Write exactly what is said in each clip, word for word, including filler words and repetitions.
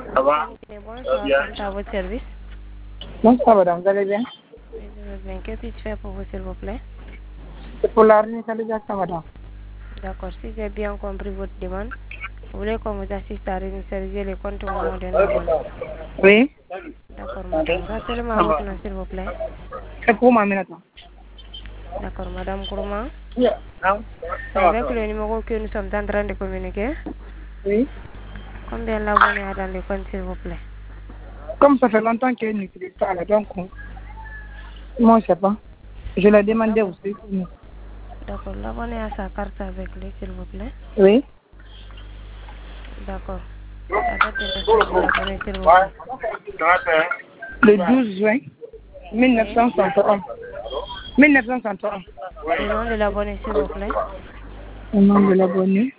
Ça va? Bonsoir, c'est à votre service. Bonsoir madame, vous allez bien? Oui, je vais bien. Que puis-je faire pour vous, s'il vous plaît? C'est pour la réinitialisation madame. D'accord, si j'ai bien compris votre demande, vous voulez qu'on vous assiste à réinitialiser les comptes au nom d'un abonné. Oui. D'accord, madame. Rappelez-moi votre nom, s'il vous plaît. C'est pour moi maintenant. D'accord, madame Kourma. C'est avec le numéro que nous sommes en train de communiquer. Oui. Combien l'abonné a dans le compte, s'il vous plaît? Comme ça fait longtemps qu'elle n'utilise pas là, donc moi je sais pas. Je l'ai demandé aussi. D'accord, l'abonné a sa carte avec lui, s'il vous plaît. Oui. D'accord. La date de naissance de l'abonné, s'il vous plaît. Le douze juin mille neuf cent soixante et un. mille neuf cent soixante et un. Le nom de l'abonné, s'il vous plaît. Le nom de l'abonné.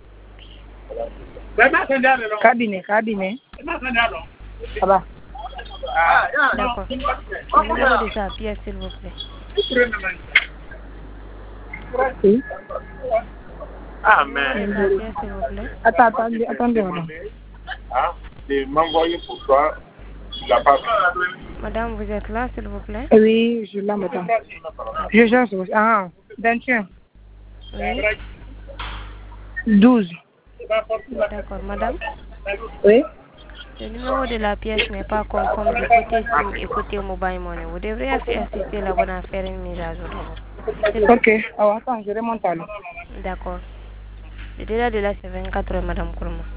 Cabinet, cabinet. Ça va. D'accord. Le numéro de sa pièce, s'il vous plaît. Oui. Ah, mais. Le numéro de sa pièce, s'il vous plaît. Attends, attendez, attendez, madame. Hein? De m'envoyer pour toi. Tu l'as pas vu. Madame, vous êtes là, s'il vous plaît? Oui, je l'ai, madame. Je cherche aussi. Ah, vingt et un. Oui. douze. D'accord, madame. Oui. Le numéro de la pièce n'est pas conforme du côté SIM et côté mobile money. Vous devriez assister l'abonné à faire une mise à jour d'abord. Ok. Alors, attends, je remonte à l'eau. D'accord. Le délai de là, c'est vingt-quatre heures, madame Kourma.